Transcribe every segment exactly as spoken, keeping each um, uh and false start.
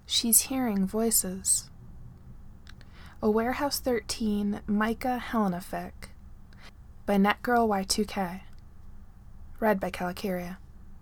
She's hearing voices. A Warehouse thirteen Micah Helena fic by Netgirl Y two K. Read by Calicaria.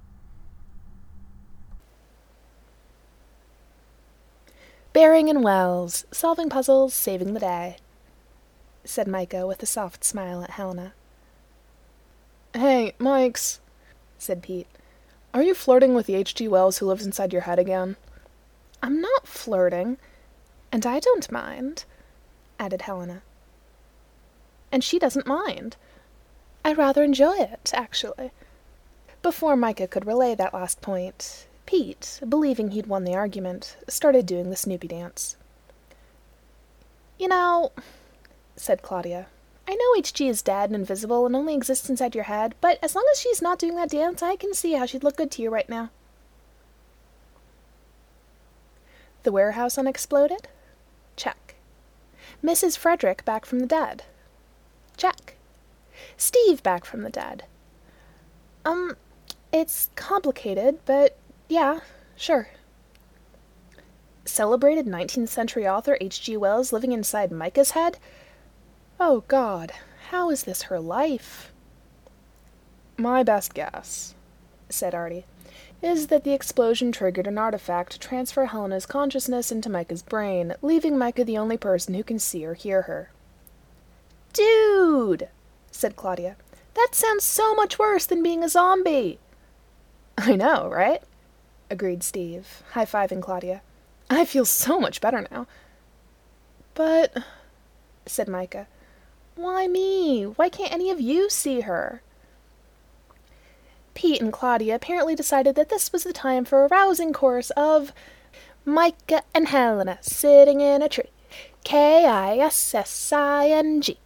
Bearing and Wells, solving puzzles, saving the day, said Micah with a soft smile at Helena. Hey, Mikes, said Pete. Are you flirting with the H G Wells who lives inside your head again? I'm not flirting, and I don't mind, added Helena. And she doesn't mind. I rather enjoy it, actually. Before Micah could relay that last point, Pete, believing he'd won the argument, started doing the Snoopy dance. You know, said Claudia, I know H G is dead and invisible and only exists inside your head, but as long as she's not doing that dance, I can see how she'd look good to you right now. The warehouse unexploded? Check. Missus Frederick back from the dead? Check. Steve back from the dead? Um, it's complicated, but yeah, sure. Celebrated nineteenth century author H G Wells living inside Micah's head? Oh God, how is this her life? My best guess, said Artie, is that the explosion triggered an artifact to transfer Helena's consciousness into Micah's brain, leaving Micah the only person who can see or hear her. Dude, said Claudia, that sounds so much worse than being a zombie. I know, right? Agreed Steve, high-fiving Claudia. I feel so much better now. But, said Micah, why me? Why can't any of you see her? Pete and Claudia apparently decided that this was the time for a rousing chorus of Micah and Helena sitting in a tree. K I S S I N G.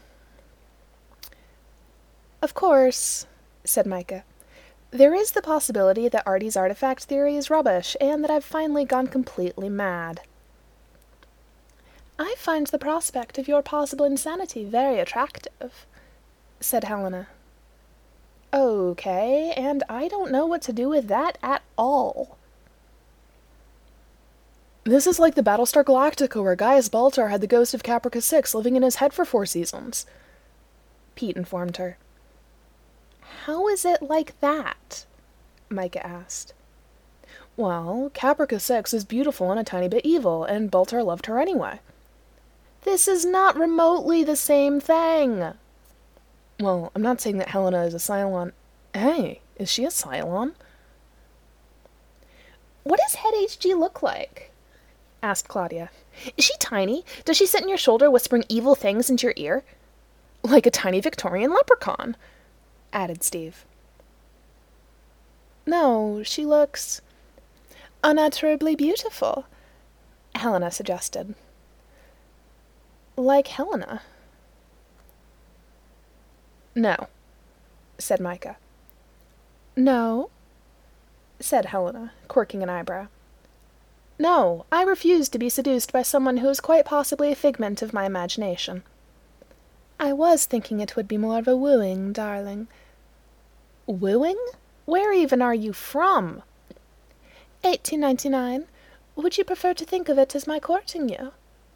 Of course, said Micah, there is the possibility that Artie's artifact theory is rubbish and that I've finally gone completely mad. I find the prospect of your possible insanity very attractive, said Helena. Okay, and I don't know what to do with that at all. This is like the Battlestar Galactica where Gaius Baltar had the ghost of Caprica six living in his head for four seasons, Pete informed her. How is it like that? Micah asked. Well, Caprica six is beautiful and a tiny bit evil, and Baltar loved her anyway. This is not remotely the same thing. Well, I'm not saying that Helena is a Cylon. Hey, is she a Cylon? What does head H G look like? Asked Claudia. Is she tiny? Does she sit in your shoulder whispering evil things into your ear? Like a tiny Victorian leprechaun, added Steve. No, she looks unutterably beautiful, Helena suggested. Like Helena. No, said Micah. No, said Helena, quirking an eyebrow. No, I refuse to be seduced by someone who is quite possibly a figment of my imagination. I was thinking it would be more of a wooing, darling. Wooing? Where even are you from? Eighteen ninety-nine. Would you prefer to think of it as my courting you?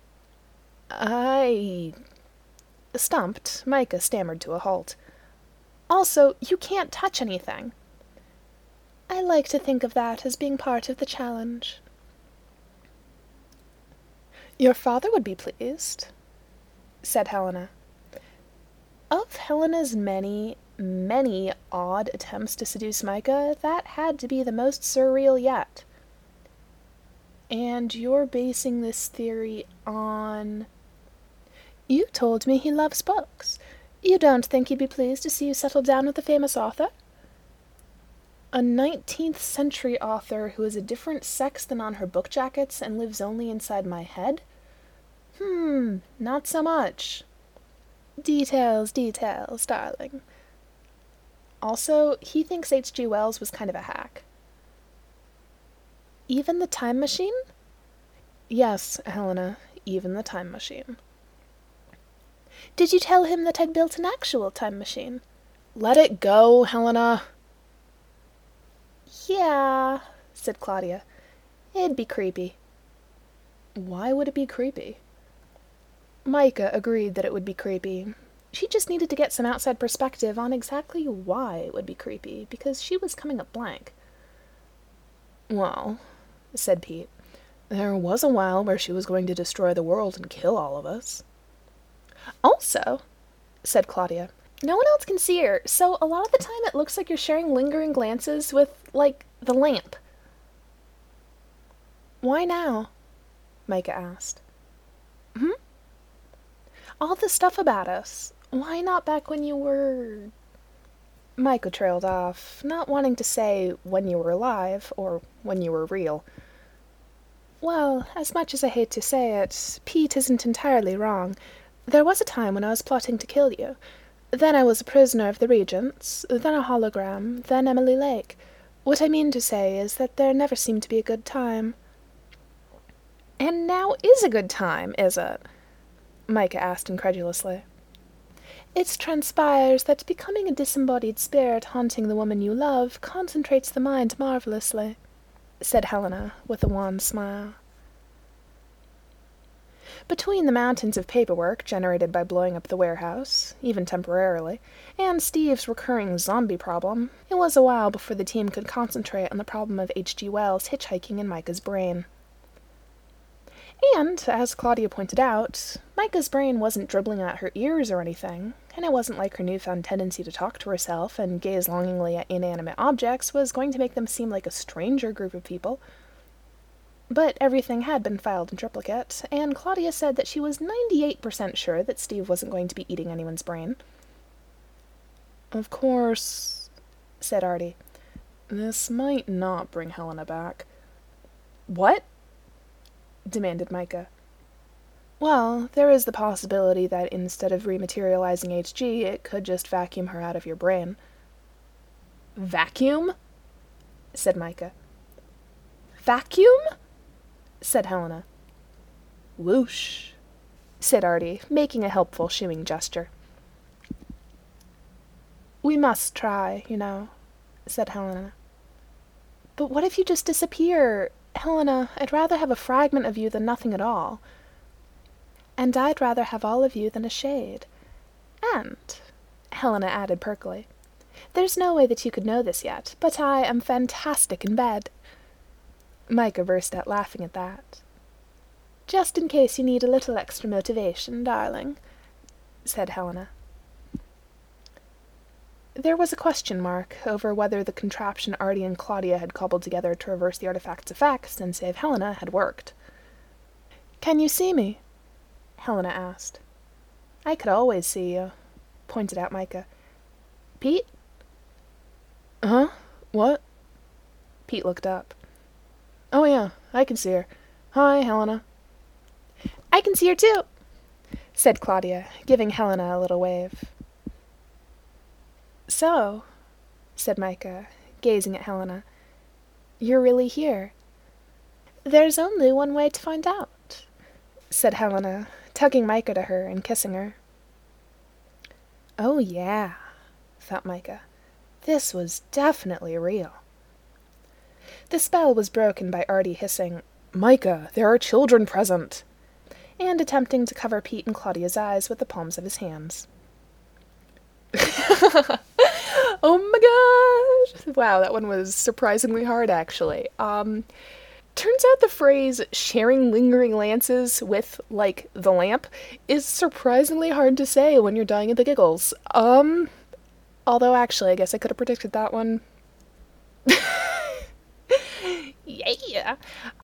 I... Stumped, Micah stammered to a halt. Also, you can't touch anything. I like to think of that as being part of the challenge. Your father would be pleased, said Helena. Of Helena's many, many odd attempts to seduce Micah, that had to be the most surreal yet. And you're basing this theory on... You told me he loves books. You don't think he'd be pleased to see you settle down with a famous author? A nineteenth century author who is a different sex than on her book jackets and lives only inside my head? Hmm, not so much. Details, details, darling. Also, he thinks H G Wells was kind of a hack. Even the time machine? Yes, Helena, even the time machine. Did you tell him that I'd built an actual time machine? Let it go, Helena. Yeah, said Claudia. It'd be creepy. Why would it be creepy? Micah agreed that it would be creepy. She just needed to get some outside perspective on exactly why it would be creepy, because she was coming up blank. Well, said Pete, there was a while where she was going to destroy the world and kill all of us. Also, said Claudia, no one else can see her, so a lot of the time it looks like you're sharing lingering glances with, like, the lamp. Why now? Micah asked. Hmm? All the stuff about us. Why not back when you were... Micah trailed off, not wanting to say when you were alive or when you were real. Well, as much as I hate to say it, Pete isn't entirely wrong. There was a time when I was plotting to kill you. Then I was a prisoner of the Regents, then a hologram, then Emily Lake. What I mean to say is that there never seemed to be a good time. And now is a good time, is it? Micah asked incredulously. It transpires that becoming a disembodied spirit haunting the woman you love concentrates the mind marvelously, said Helena with a wan smile. Between the mountains of paperwork generated by blowing up the warehouse, even temporarily, and Steve's recurring zombie problem, it was a while before the team could concentrate on the problem of H G Wells hitchhiking in Micah's brain. And, as Claudia pointed out, Micah's brain wasn't dribbling at her ears or anything, and it wasn't like her newfound tendency to talk to herself and gaze longingly at inanimate objects was going to make them seem like a stranger group of people. But everything had been filed in triplicate, and Claudia said that she was ninety-eight percent sure that Steve wasn't going to be eating anyone's brain. Of course, said Artie, this might not bring Helena back. What? Demanded Micah. Well, there is the possibility that instead of rematerializing H G, it could just vacuum her out of your brain. Vacuum? Said Micah. Vacuum? Said Helena. Whoosh, said Artie, making a helpful shooing gesture. We must try, you know, said Helena. But what if you just disappear? Helena, I'd rather have a fragment of you than nothing at all. And I'd rather have all of you than a shade. And, Helena added perkily, there's no way that you could know this yet, but I am fantastic in bed. Micah burst out laughing at that. Just in case you need a little extra motivation, darling, said Helena. There was a question mark over whether the contraption Artie and Claudia had cobbled together to reverse the artifact's effects and save Helena had worked. Can you see me? Helena asked. I could always see you, pointed out Micah. Pete? Huh? What? Pete looked up. Oh yeah, I can see her. Hi, Helena. I can see her too, said Claudia, giving Helena a little wave. So, said Micah, gazing at Helena, you're really here. There's only one way to find out, said Helena, tugging Micah to her and kissing her. Oh yeah, thought Micah. This was definitely real. The spell was broken by Artie hissing, Micah, there are children present, and attempting to cover Pete and Claudia's eyes with the palms of his hands. Oh my gosh! Wow, that one was surprisingly hard, actually. Um, turns out the phrase sharing lingering glances with, like, the lamp is surprisingly hard to say when you're dying of the giggles. Um, although, actually, I guess I could have predicted that one. Yeah!